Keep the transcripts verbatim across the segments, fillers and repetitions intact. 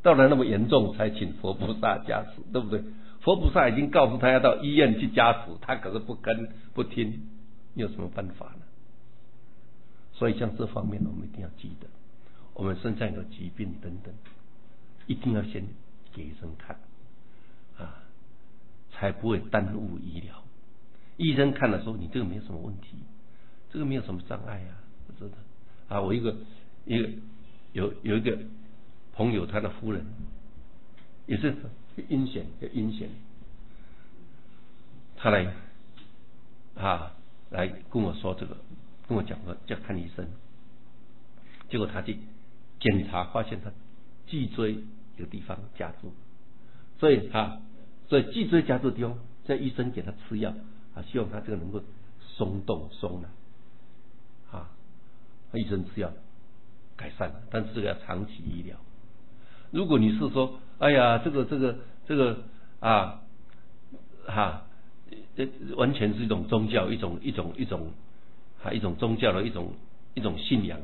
到了那么严重才请佛菩萨加持，对不对？佛菩萨已经告诉他要到医院去加持，他可是不跟不听，你有什么办法呢？所以像这方面我们一定要记得，我们身上有疾病等等，一定要先给医生看啊，才不会耽误医疗。医生看了说你这个没有什么问题，这个没有什么障碍啊，真的啊。我一个一个有有一个朋友，他的夫人也是阴险，有阴险，他来啊来跟我说这个，跟我讲说要看医生，结果他去检查，发现他脊椎有地方夹住，所以他所以脊椎夹住的地方，在医生给他吃药啊，希望他这个能够松动松了啊，医生吃药改善了，但是这个要长期医疗。如果你是说，哎呀，这个这个这个啊，哈，完全是一种宗教，一种一种一种啊一种宗教的一种一种信仰，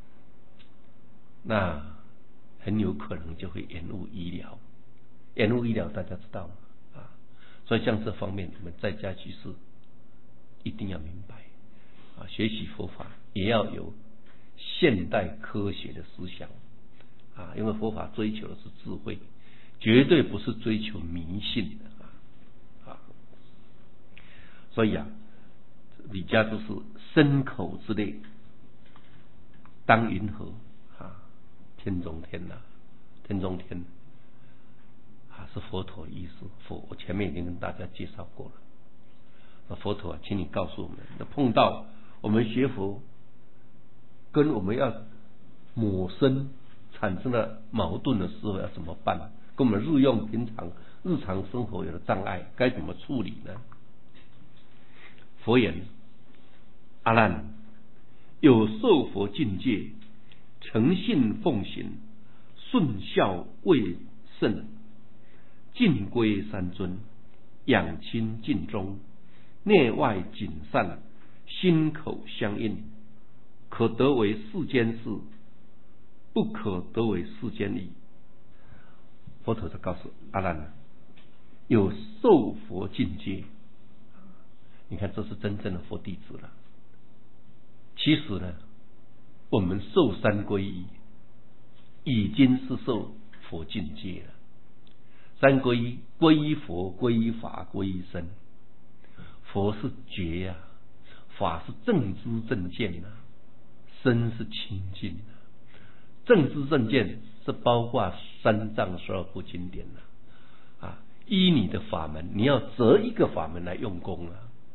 那很有可能就会延误医疗，延误医疗大家知道吗？啊，所以像这方面，我们在家居士一定要明白啊，学习佛法也要有现代科学的思想。啊，因为佛法追求的是智慧，绝对不是追求迷信的啊！啊所以啊，李家就是身口之类，当云何啊？天中天呐、啊，天中天啊，是佛陀的意思。佛我前面已经跟大家介绍过了。那佛陀啊，请你告诉我们，那碰到我们学佛，跟我们要抹身产生了矛盾的时候要怎么办？跟我们日用平常日常生活有了障碍，该怎么处理呢？佛言：阿难，有受佛境界，诚信奉行，顺孝为圣，尽归三尊，养亲尽忠，内外谨善，心口相应，可得为世间事，不可得为世间义。佛陀就告诉阿难，有受佛境界，你看这是真正的佛弟子了。其实呢，我们受三皈依已经是受佛境界了。三皈依，皈依佛，皈依法，皈依僧。佛是觉呀、啊，法是正知正见呐、啊，僧是清净呐、啊。正知正见是包括三藏十二部经典呐、啊，啊，依你的法门，你要择一个法门来用功啊。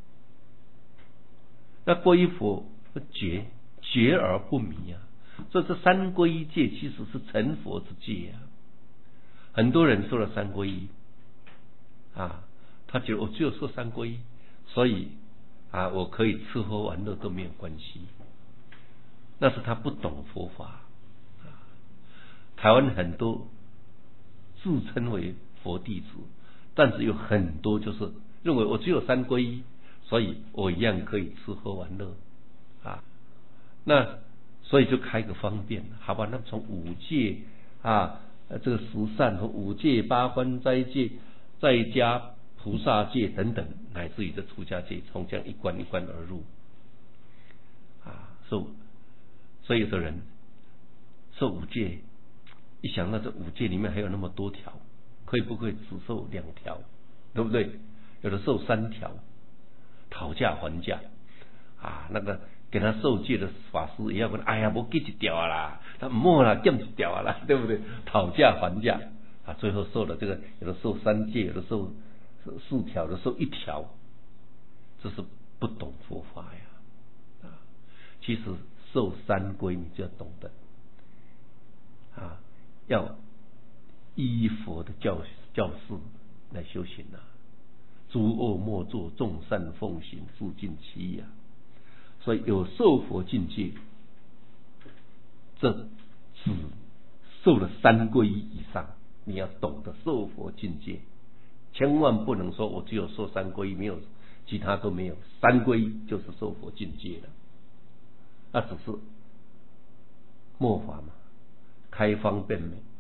那皈依佛觉，觉而不迷啊，所以这三皈依戒其实是成佛之戒啊。很多人受了三皈依啊，他觉得我只有受三皈依，所以啊，我可以吃喝玩乐都没有关系，那是他不懂佛法。台湾很多自称为佛弟子，但是有很多就是认为我只有三皈依，所以我一样可以吃喝玩乐啊。那所以就开个方便，好吧？那从五戒啊，这个十善和五戒、八关斋戒、在家菩萨戒等等，乃至于这出家戒，从这样一关一关而入啊。受所以有的人受五戒，一想到这五戒里面还有那么多条，可以不可以只受两条？对不对？有的受三条，讨价还价啊，那个给他受戒的法师也要问，哎呀，我给一条啊啦，他莫啦，减一条啊啦，对不对？讨价还价啊，最后受了这个，有的受三戒，有的受四条，有的受一条，这是不懂佛法呀啊！其实受三皈你就要懂得啊，要依佛的教教示来修行啊，诸恶莫作，众善奉行，自尽其意啊。所以有受佛境界，这只受了三皈依以上，你要懂得受佛境界，千万不能说我只有受三皈依，没有其他都没有，三皈依就是受佛境界了。那只是末法嘛，开方便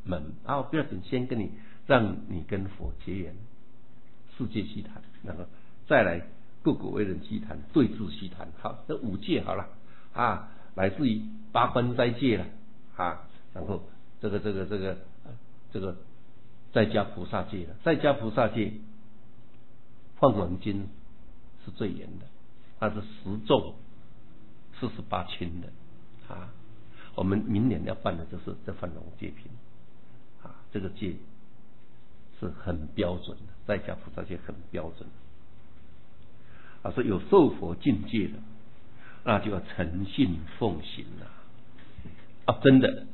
门啊，不要紧，先跟你让你跟佛结缘，世界虚谈，然后再来各个为人虚谈，对治虚谈。好，这五戒好了啊，来自于八关斋戒了啊，然后这个这个这个这个再加菩萨戒了，再加菩萨戒，梵文经是最严的，它是十咒四十八轻的啊。我们明年要办的就是这梵龙戒品啊，这个戒是很标准的，再加菩萨戒很标准的啊，所以有受佛境界的，那就要诚信奉行了啊，真的。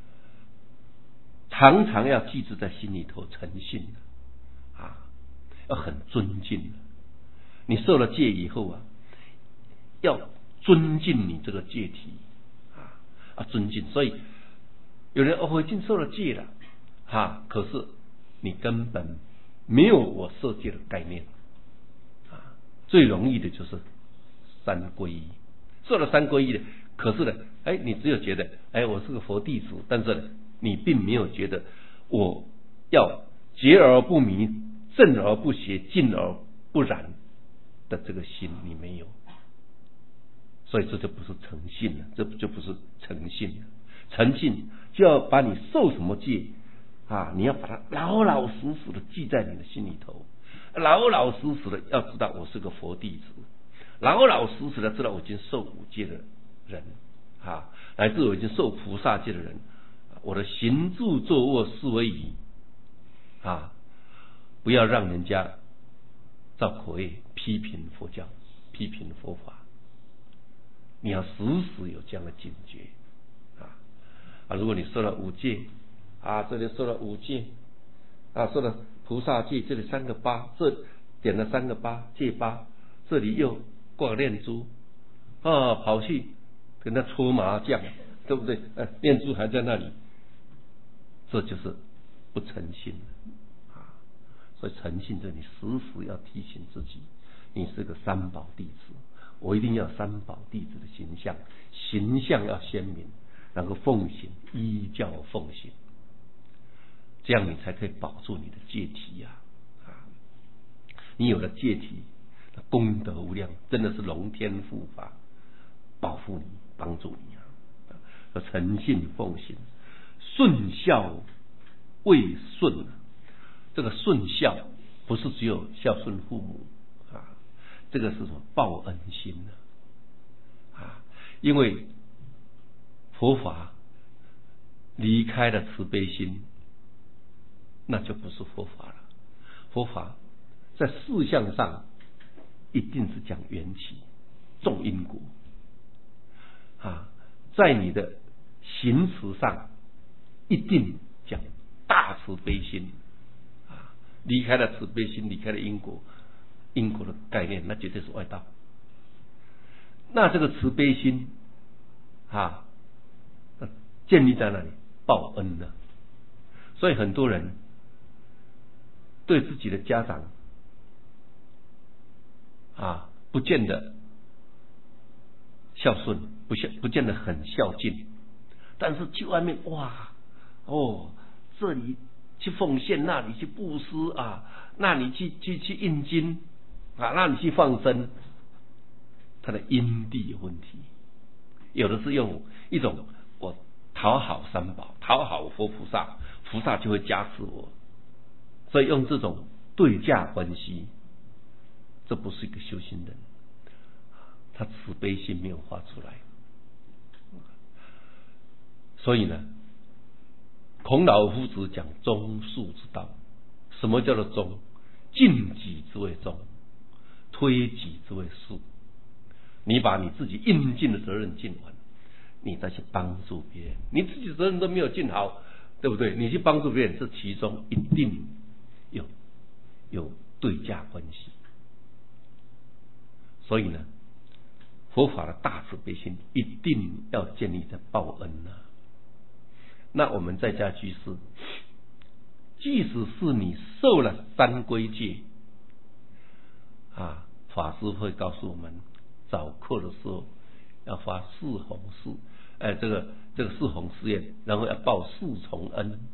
常常要记住在心里头，诚信啊，要很尊敬。你受了戒以后啊，要尊敬你这个戒体啊啊，尊敬。所以有人哦，我已经受了戒了啊，可是你根本没有我受戒的概念啊。最容易的就是三皈依，受了三皈依的，可是呢，哎，你只有觉得，哎，我是个佛弟子，但是呢，你并没有觉得我要洁而不迷，正而不邪，净而不染的这个心，你没有，所以这就不是诚信了，这就不是诚信了。诚信就要把你受什么戒啊，你要把它老老实实的记在你的心里头，老老实实的要知道我是个佛弟子，老老实实的知道我已经受五戒的人啊，乃至我已经受菩萨戒的人。我的行住坐卧四威仪啊，不要让人家造口业批评佛教，批评佛法。你要时时有这样的警觉啊啊！如果你受了五戒啊，这里受了五戒啊，受了菩萨戒，这里三个八，这点了三个八戒八，这里又挂念珠啊，跑去跟他搓麻将，对不对？呃，念珠还在那里。这就是不诚信啊！所以诚信这，你时时要提醒自己，你是个三宝弟子，我一定要三宝弟子的形象，形象要鲜明，然后奉行，依教奉行，这样你才可以保住你的戒体呀！啊，你有了戒体，功德无量，真的是龙天护法，保护你，帮助你啊！要诚信奉行。顺孝为顺，这个顺孝不是只有孝顺父母啊，这个是什么报恩心呢？啊，因为佛法离开了慈悲心，那就不是佛法了。佛法在事项上一定是讲缘起、种因果啊，在你的行持上。一定讲大慈悲心啊！离开了慈悲心，离开了因果，因果的概念，那绝对是外道。那这个慈悲心啊，建立在哪里？报恩呢？所以很多人对自己的家长啊，不见得孝顺，不孝不见得很孝敬，但是去外面哇。哦，这里去奉献，那里去布施啊，那里去去去印经啊，那里去放生，他的因地有问题。有的是用一种我讨好三宝，讨好佛菩萨，菩萨就会加持我，所以用这种对价关系，这不是一个修行人，他慈悲心没有发出来。所以呢，孔老夫子讲忠恕之道。什么叫做忠？尽己之为忠，推己之为恕。你把你自己应尽的责任尽完，你再去帮助别人。你自己责任都没有尽好，对不对？你去帮助别人，这其中一定有有对价关系。所以呢，佛法的大慈悲心一定要建立在报恩啊。那我们在家居士，即使是你受了三皈戒啊，法师会告诉我们，早课的时候要发四弘誓，哎，这个这个四弘誓愿，然后要报四重恩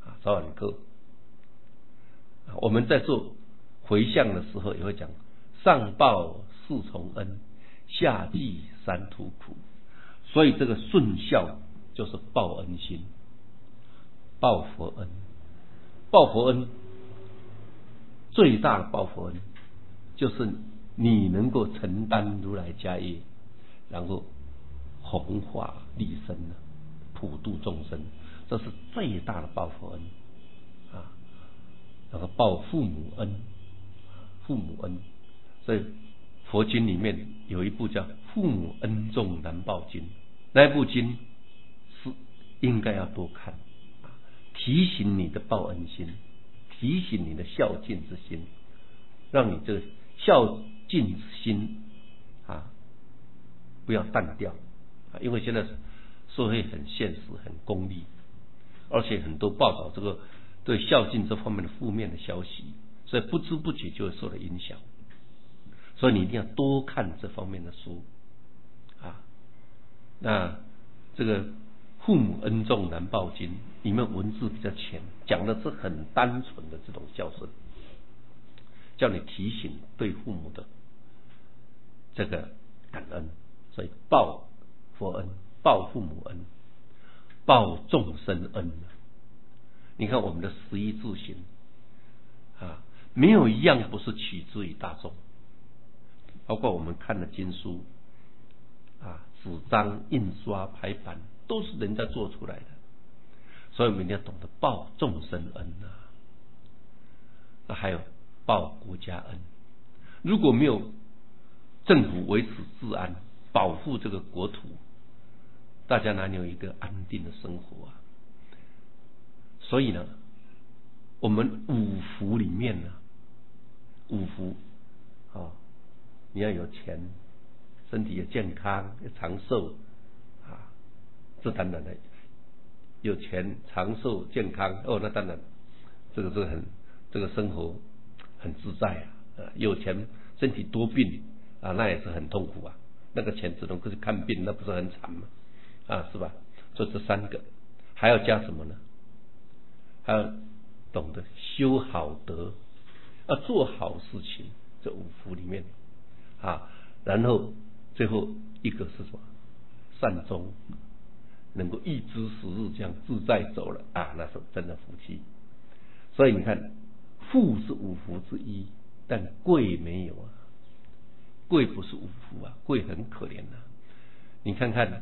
啊，早晚课。我们在做回向的时候也会讲，上报四重恩，下济三途苦。所以这个顺孝就是报恩心，报佛恩。报佛恩最大的报佛恩，就是你能够承担如来家业，然后弘化利生，普度众生，这是最大的报佛恩啊。然后报父母恩，父母恩。所以佛经里面有一部叫《父母恩重难报经》，那一部经是应该要多看，提醒你的报恩心，提醒你的孝敬之心，让你这个孝敬之心啊不要淡掉啊。因为现在社会很现实，很功利，而且很多报道这个对孝敬这方面的负面的消息，所以不知不觉就会受到影响。所以你一定要多看这方面的书啊。那这个父母恩重难报经里面文字比较浅，讲的是很单纯的这种孝顺，叫你提醒对父母的这个感恩。所以报佛恩，报父母恩，报众生恩。你看我们的十一住行啊，没有一样不是取之于大众，包括我们看的经书啊，纸张、印刷、排版，都是人家做出来的。所以我们一定要懂得报众生恩啊。那还有报国家恩，如果没有政府维持治安，保护这个国土，大家哪里有一个安定的生活啊？所以呢，我们五福里面呢，五福啊，你要有钱，身体也健康，也长寿啊，这当然的，有钱、长寿、健康哦，那当然，这个是很这个生活很自在啊。有钱身体多病啊，那也是很痛苦啊。那个钱只能够去看病，那不是很惨吗？啊，是吧？所以这三个还要加什么呢？还要懂得修好德，要做好事情，这五福里面啊。然后最后一个是什么？善终，能够一知时日这样自在走了啊，那是真的福气。所以你看，富是五福之一，但贵没有啊。贵不是五福啊，贵很可怜啊。你看看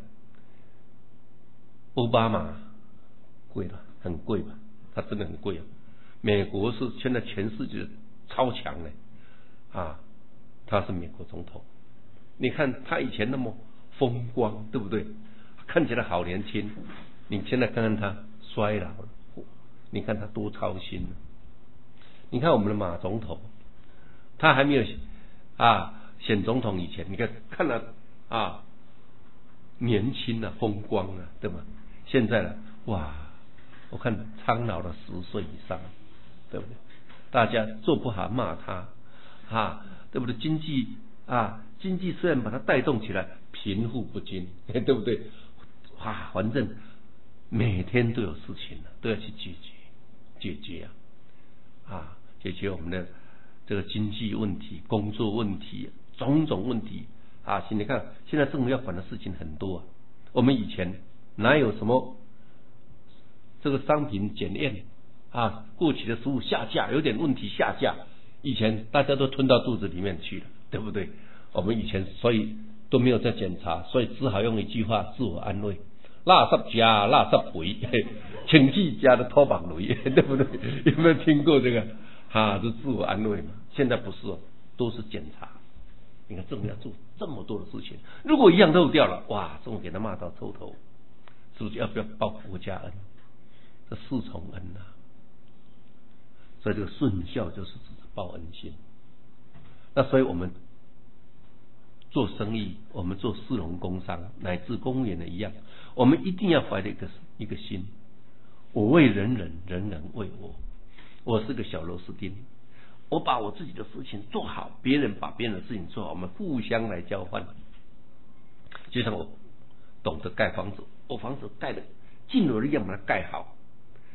奥巴马贵了，很贵吧？他真的很贵啊。美国是现在全世界超强的啊，他是美国总统。你看他以前那么风光，对不对？看起来好年轻。你现在看看他衰老了，你看他多操心。你看我们的马总统，他还没有啊选总统以前，你看看他啊年轻啊，风光啊，对吗？现在呢，哇，我看苍老了十岁以上，对不对？大家做不好骂他啊，对不对？经济啊，经济虽然把它带动起来，贫富不均，对不对？哇，反正每天都有事情了，都要去解决解决啊啊，解决我们的这个经济问题、工作问题、种种问题啊。你看，现在政府要管的事情很多啊。我们以前哪有什么这个商品检验啊，过期的食物下架，有点问题下架，以前大家都吞到肚子里面去了，对不对？我们以前所以都没有在检查，所以只好用一句话自我安慰：垃圾加垃圾回，氢气加的拖板雷，对不对？有没有听过这个？啊，这自我安慰嘛。现在不是哦，都是检查。你看政府要做这么多的事情，如果一样漏掉了，哇，政府给他骂到臭头，是不是要不要报国家恩？这四重恩啊。所以这个顺孝就是指的报恩心。那所以我们做生意，我们做市农工商，乃至公务员的一样，我们一定要怀着一个一个心：我为人人，人人为我。我是个小螺丝钉，我把我自己的事情做好，别人把别人的事情做好，我们互相来交换。就像我懂得盖房子，我房子盖的尽我的力量把它盖好，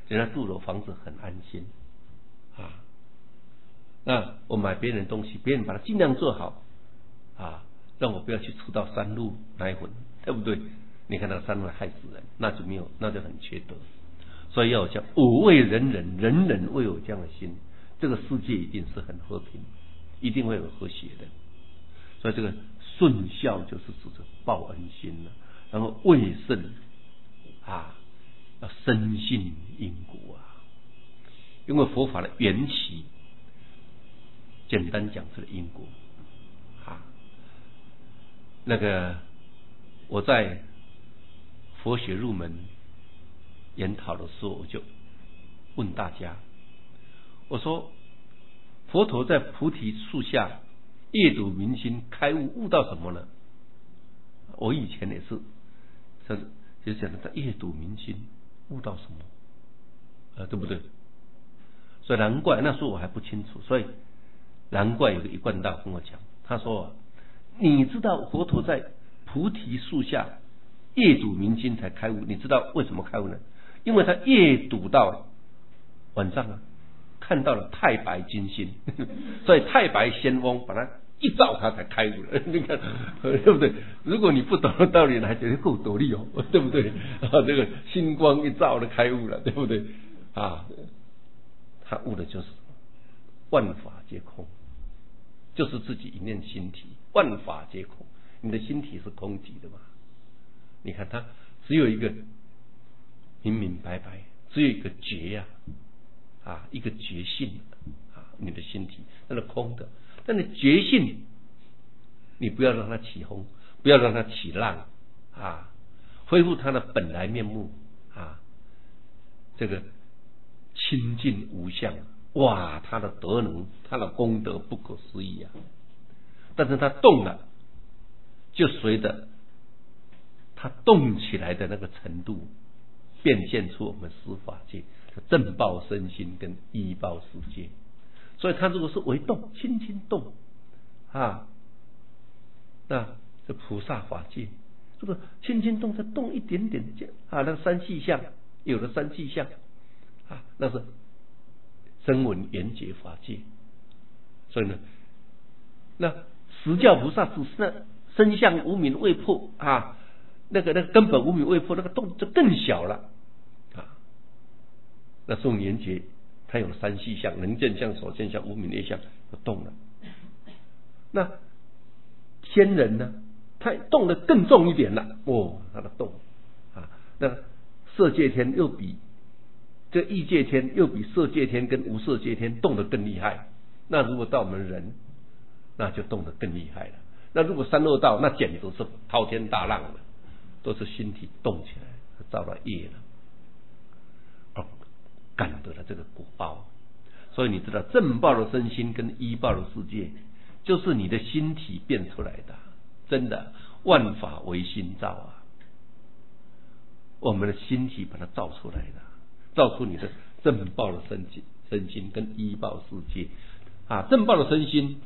人家住的房子很安心啊。那我买别人的东西，别人把它尽量做好啊，让我不要去吃到山路奶粉，对不对？你看那个山路害死人，那就没有，那就很缺德。所以要有这样，我为人人，人人为我这样的心，这个世界一定是很和平，一定会有和谐的。所以这个顺孝就是指着报恩心了，然后为圣啊，要深信因果啊，因为佛法的缘起，简单讲这个因果啊。那个我在佛学入门研讨的时候，我就问大家，我说佛陀在菩提树下夜睹明星开悟，悟到什么呢？我以前也是就讲他夜睹明星悟到什么啊，对不对？所以难怪那时候我还不清楚，所以难怪有个一贯道跟我讲，他说你知道佛陀在菩提树下夜睹明星才开悟，你知道为什么开悟呢？因为他夜睹到晚上啊，看到了太白金星，所以太白仙翁把它一照，他才开悟了。你看对不对？如果你不懂的道理，还觉得够斗力哦，对不对？啊，这个星光一照，就开悟了，对不对？啊，他悟的就是万法皆空，就是自己一念心体，万法皆空。你的心体是空寂的嘛？你看他只有一个明明白白，只有一个觉呀、啊，啊，一个觉性啊，你的心体那是空的，但是觉性，你不要让它起哄，不要让它起浪啊，恢复它的本来面目啊，这个清净无相，哇，他的德能，他的功德不可思议啊！但是他动了，就随着他动起来的那个程度，变现出我们十法界的正报身心跟依报世界。所以他如果是为动，轻轻动啊，那这菩萨法界，这个轻轻动，再动一点点啊，那个三细相，有的三细相啊，那是声闻缘觉法界。所以呢，那实教菩萨只是那身相无明未破啊，那个那个根本无明未破，那个动就更小了啊。那宋缘觉它有三细相，能见相、所见相、无明业相，就动了。那仙人呢，他动得更重一点了，哦，他的动啊，那色界天又比这异界天又比色界天跟无色界天动得更厉害。那如果到我们人，那就动得更厉害了。那如果三恶道，那简直是滔天大浪了，都是心体动起来，造了业了，而感得了这个果报。所以你知道正报的身心跟依报的世界，就是你的心体变出来的。真的，万法唯心造啊，我们的心体把它造出来的，造出你的正报的身心身心跟依报世界啊。正报的身心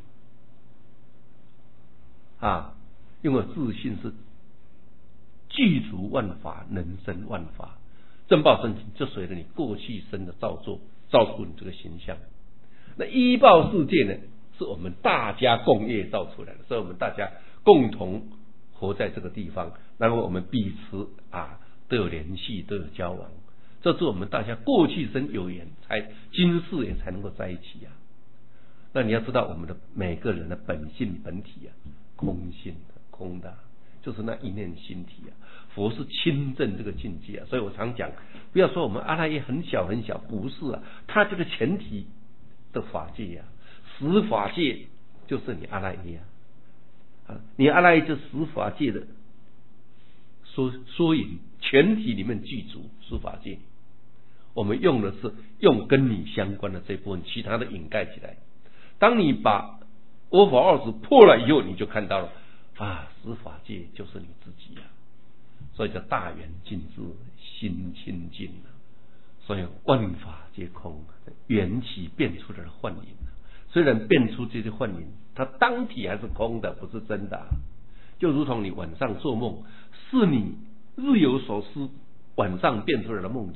啊，因为自信是具足万法，能生万法。正报身心就随着你过去生的造作，造出你这个形象。那依报世界呢，是我们大家共业造出来的，所以我们大家共同活在这个地方，然后我们彼此啊都有联系，都有交往，这是我们大家过去生有缘，才今世也才能够在一起啊。那你要知道，我们的每个人的本性本体啊，空性的空的，就是那一念心体啊。佛是亲证这个境界啊，所以我常讲，不要说我们阿赖耶很小很小，不是啊，它这个前提的法界啊，十法界就是你阿赖耶啊，你阿赖耶就十法界的缩缩影，全体里面具足十法界。我们用的是用跟你相关的这部分，其他的掩盖起来。当你把我法二执破了以后，你就看到了啊，十法界就是你自己啊，所以叫大圆净智，心清净啊。所以万法皆空，缘起变出来的幻影，虽然变出这些幻影，它当体还是空的，不是真的啊。就如同你晚上做梦，是你日有所思，晚上变出来的梦境，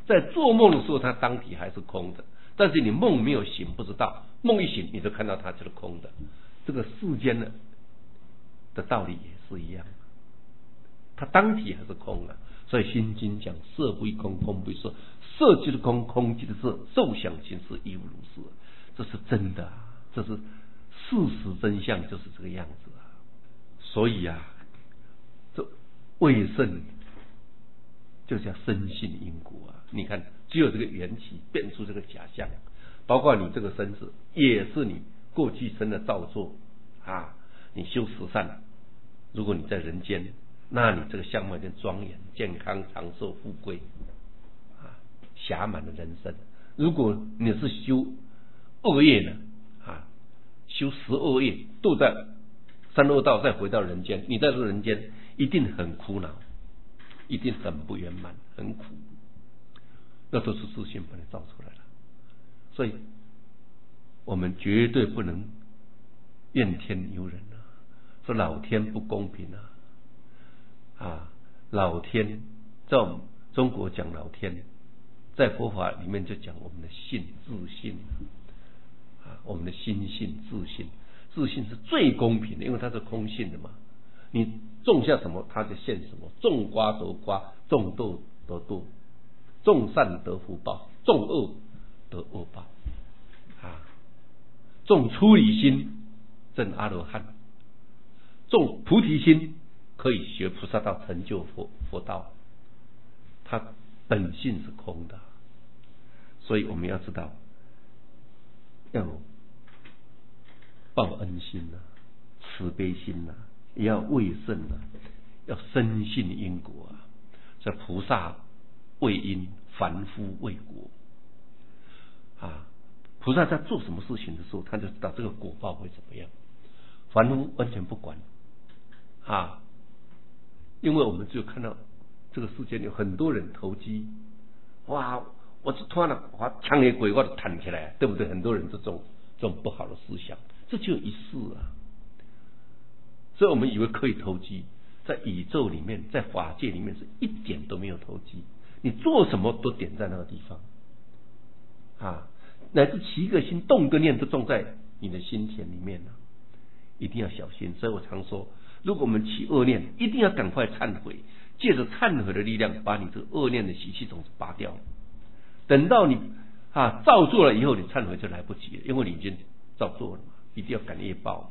在做梦的时候，它当体还是空的，但是你梦没有醒，不知道，梦一醒，你就看到它就是空的。这个世间的的道理也是一样，它当体还是空的。所以《心经》讲色不异空，空不异色，色即是空，空即是色，受想行识亦复如是。这是真的啊，这是事实真相，就是这个样子啊。所以啊，这未圣就叫深信因果啊。你看，只有这个缘起变出这个假象，包括你这个身子，也是你过去生的造作啊。你修十善，如果你在人间，那你这个相貌就庄严、健康、长寿、富贵啊，暇满的人生。如果你是修恶业呢啊，修十恶业，都在三恶道，再回到人间，你在这个人间一定很苦恼，一定很不圆满，很苦，那都是自性本来造出来的。所以我们绝对不能怨天尤人啊，说老天不公平啊。啊，老天在我们中国讲老天，在佛法里面就讲我们的性自性啊，我们的心性自性，自性是最公平的，因为它是空性的嘛。你种下什么，它就现什么。种瓜得瓜，种豆得豆，种善得福报，种恶得恶报啊。种出离心证阿罗汉，种菩提心可以学菩萨道，成就佛佛道。它本性是空的，所以我们要知道，要有报恩心啊，慈悲心啊，也要为圣啊，要深信因果啊。这菩萨为因，凡夫为果啊。菩萨在做什么事情的时候，他就知道这个果报会怎么样，凡夫完全不管啊。因为我们就看到这个世界有很多人投机，哇，我是突然把抢野鬼我就弹起来，对不对？很多人这种这种不好的思想，这就一世啊。所以我们以为可以投机，在宇宙里面，在法界里面是一点都没有投机，你做什么都点在那个地方啊，乃至起一个心动个念都种在你的心田里面了，一定要小心。所以我常说，如果我们起恶念，一定要赶快忏悔，借着忏悔的力量，把你这个恶念的习气种子拔掉。等到你啊造作了以后，你忏悔就来不及了，因为你已经造作了嘛，一定要感业报。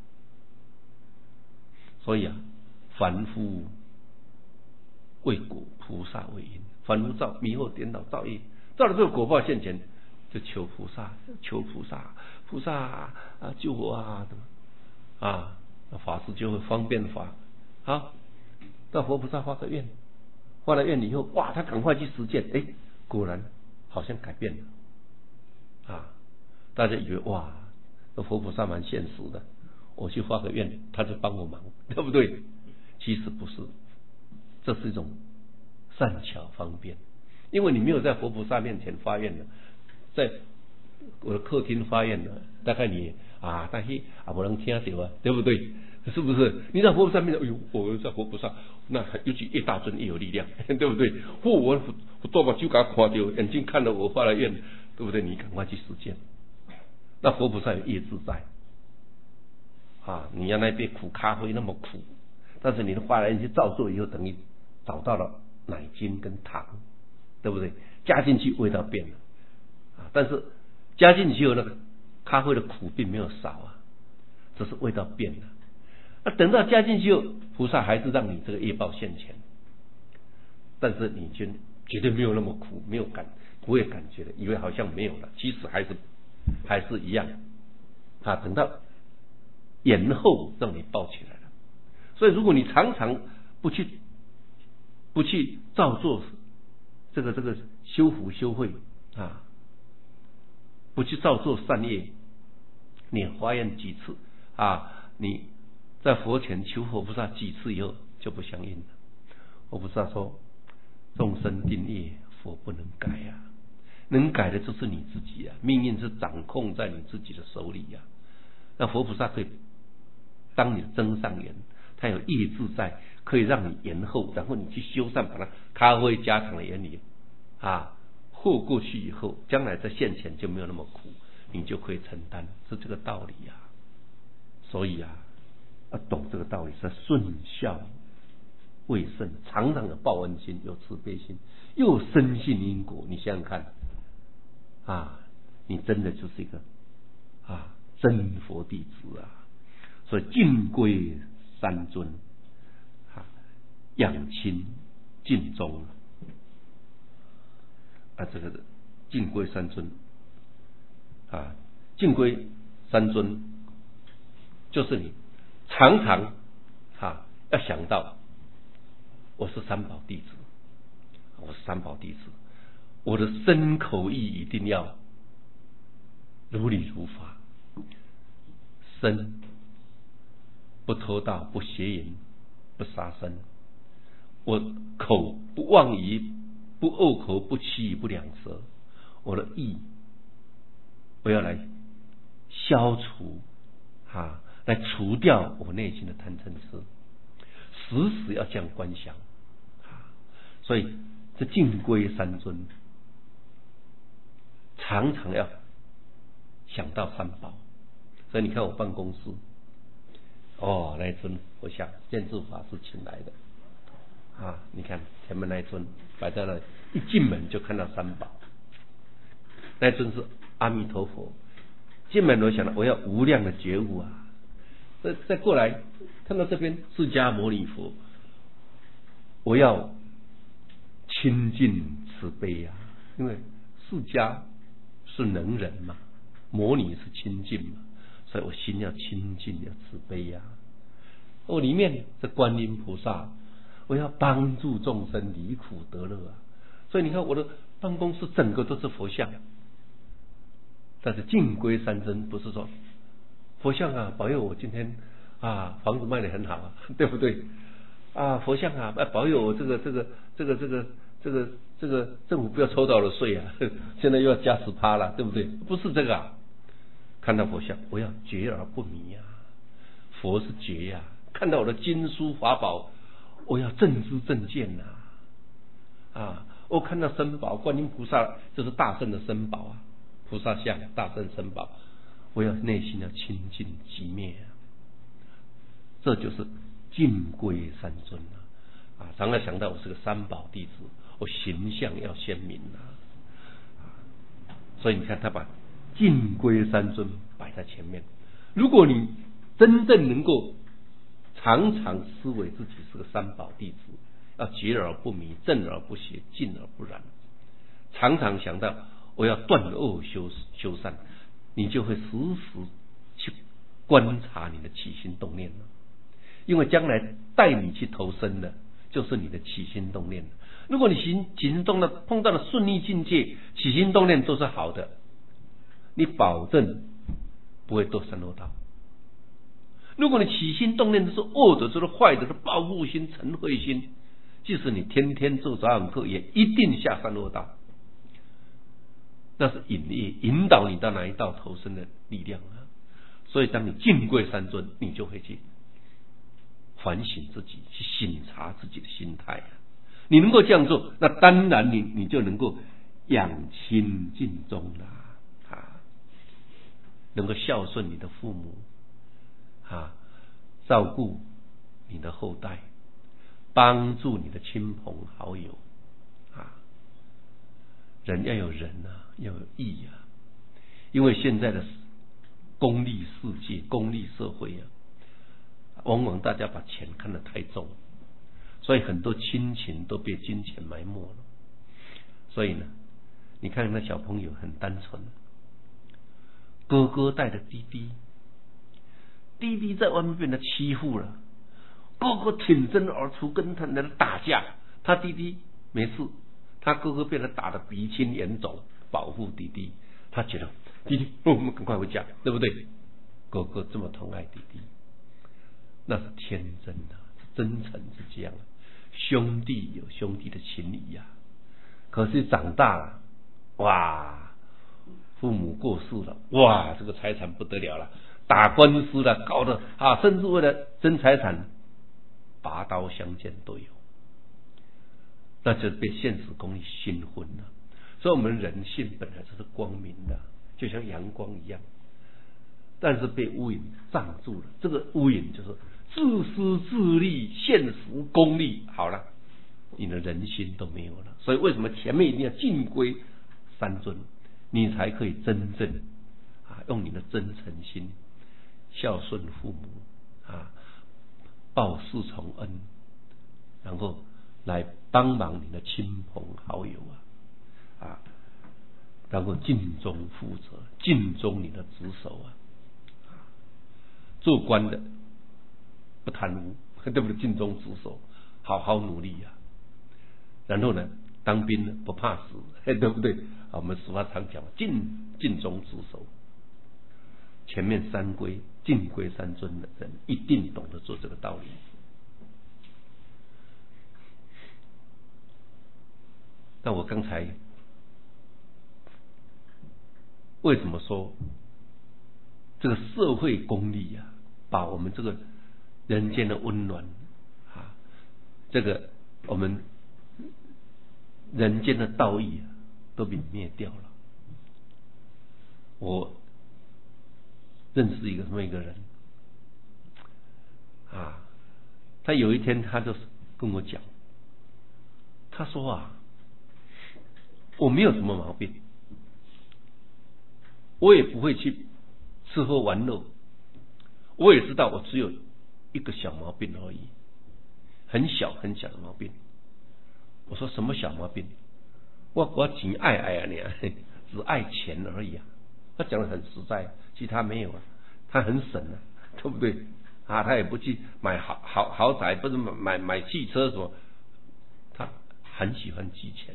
所以啊，凡夫为果，菩萨为因。凡夫造迷惑颠倒造业，造了这个果报现前，就求菩萨，求菩萨，菩萨啊救我啊！啊，那法师就会方便法啊，到佛菩萨发个愿，发了愿以后，哇，他赶快去实践，哎，果然好像改变了啊！大家以为哇，这佛菩萨蛮现实的，我去发个愿，他就帮我忙，对不对？其实不是，这是一种善巧方便，因为你没有在佛菩萨面前发愿的，在我的客厅发愿的，大概你啊，但是啊不能听到啊，对不对？是不是？你在佛菩萨面前，哎呦，我在佛菩萨，那尤其越大尊越有力量，对不对？或我我多把就给他看到，眼睛看到我发了愿，对不对？你赶快去实践。那佛菩萨有业自在啊，你要那杯苦咖啡那么苦，但是你的发了愿去照做以后，等于找到了奶精跟糖，对不对？加进去味道变了啊，但是加进去后那个咖啡的苦并没有少啊，只是味道变了。那等到加进去后，菩萨还是让你这个业报现前，但是你就绝对没有那么苦，没有感，不会感觉的，以为好像没有了，其实还是还是一样啊。等到延后让你报起来了。所以如果你常常不去不去照做这个这个修福修慧啊，不去照做善业，你发愿几次啊，你在佛前求佛菩萨几次以后就不相应了。佛菩萨说，众生定业，佛不能改啊，能改的就是你自己啊，命运是掌控在你自己的手里啊。那佛菩萨可以当你的增上缘，他有业自在，可以让你延后，然后你去修善，把它咖啡加糖的原理啊， 豁过去以后，将来在现前就没有那么苦，你就可以承担，是这个道理啊。所以啊，要懂这个道理，是顺孝为圣，常常有报恩心，有慈悲心，又深信因果。你想想看啊，你真的就是一个啊真佛弟子啊。所以敬归三尊，啊，养亲尽忠啊，这个敬归三尊啊，敬归三尊就是你常常啊要想到，我是三宝弟子，我是三宝弟子，我的身口意一定要如理如法，身不偷盗，不邪淫，不杀生，我口不妄语，不恶口，不欺语，不两舌，我的意我要来消除啊，来除掉我内心的贪嗔痴，时时要这样观想啊。所以这敬归三尊，常常要想到三宝。所以你看我办公室哦，那一尊佛像建智法师请来的啊，你看前面那一尊摆在那里，一进门就看到三宝。那一尊是阿弥陀佛，进门我想到我要无量的觉悟啊。再再过来看到这边释迦牟尼佛，我要亲近慈悲啊，因为释迦是能人嘛，牟尼是亲近嘛，所以我心要亲近，要慈悲呀、啊。我里面是观音菩萨，我要帮助众生离苦得乐啊。所以你看我的办公室整个都是佛像，但是敬归三尊不是说佛像啊保佑我今天啊房子卖得很好啊，对不对啊？佛像啊保佑我这个这个这个这个这个这个政府不要抽到了税啊，现在又要加十趴了，对不对？不是这个啊。看到佛像我要觉而不迷啊，佛是觉呀、啊。看到我的经书法宝，我要正知正见呐、啊！啊，我看到身宝，观音菩萨就是大圣的身宝啊，菩萨像大圣身宝，我要内心要清净寂灭啊！这就是敬归三尊啊！啊，常常想到我是个三宝弟子，我形象要鲜明啊！啊，所以你看他把敬归三尊摆在前面。如果你真正能够常常思维自己是个三宝弟子，要觉而不迷，正而不邪，静而不染，常常想到我要断恶修修善，你就会时时去观察你的起心动念了。因为将来带你去投生的就是你的起心动念。如果你起起心动念碰到了顺利境界，起心动念都是好的，你保证不会堕三恶道。如果你起心动念都是恶的，都是坏的，是报复心、嗔恚心，即使你天天做早晚课，也一定下三恶道。那是引业，引导你到哪一道投生的力量啊！所以当你敬归三尊，你就会去反省自己，去省察自己的心态啊！你能够这样做，那当然你你就能够养亲尽忠啦啊，能够孝顺你的父母啊，照顾你的后代，帮助你的亲朋好友啊。人要有仁啊，要有义啊，因为现在的功利世界、功利社会啊，往往大家把钱看得太重，所以很多亲情都被金钱埋没了。所以呢，你看那小朋友很单纯，哥哥带着弟弟，弟弟在外面被人欺负了，哥哥挺身而出跟他人打架，他弟弟没事，他哥哥被他打得鼻青眼肿，保护弟弟，他觉得弟弟，我们赶快回家，对不对？哥哥这么疼爱弟弟，那是天真的，是真诚是这样。兄弟有兄弟的情谊呀、啊，可是长大了，哇，父母过世了，哇，这个财产不得了了，打官司了，搞得啊，甚至为了争财产，拔刀相见都有，那就被现实功利熏昏了。 所以我们人性本来就是光明的，就像阳光一样，但是被乌云障住了。这个乌云就是自私自利、现实功利，好了，你的人心都没有了。所以为什么前面一定要尽归三尊，你才可以真正啊用你的真诚心孝顺父母啊，报四重恩，然后来帮忙你的亲朋好友啊啊，然后尽忠负责，尽忠你的职守啊。做官的不贪污，对不对？尽忠职守，好好努力啊。然后呢，当兵的不怕死，对不对？啊，我们俗话常讲，尽尽忠职守。前面三归尽归三尊的人，一定懂得做这个道理。那我刚才为什么说这个社会公力啊，把我们这个人间的温暖啊，这个我们人间的道义啊，都泯灭掉了。我认识一个这么一个人啊，他有一天他就跟我讲，他说啊，我没有什么毛病，我也不会去吃喝玩乐，我也知道我只有一个小毛病而已，很小很小的毛病。我说什么小毛病？我我只爱爱啊你，只爱钱而已啊。他讲的很实在，其他没有啊，他很省啊，对不对啊？他也不去买豪豪豪宅，不是买买汽车什么，他很喜欢积钱。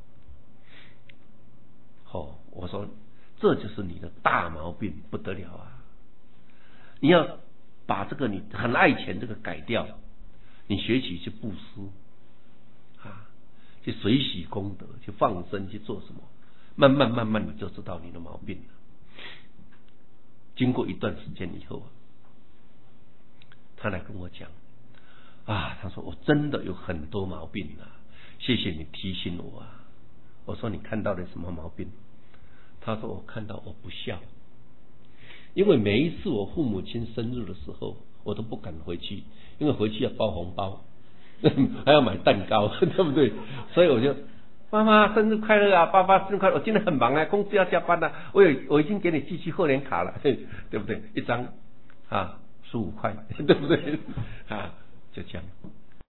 哦，我说这就是你的大毛病，不得了啊！你要把这个你很爱钱这个改掉，你学习去布施啊，去随喜功德，去放生，去做什么？慢慢慢慢你就知道你的毛病了。经过一段时间以后，他来跟我讲啊，他说我真的有很多毛病啊，谢谢你提醒我啊。我说你看到了什么毛病？他说我看到我不孝，因为每一次我父母亲生日的时候，我都不敢回去，因为回去要包红包，还要买蛋糕，对不对？所以我就妈妈生日快乐啊，爸爸生日快乐！我今天很忙啊，公司要加班啊，我有我已经给你寄去贺年卡了，对不对？一张啊十五块，对不对？啊，就这样。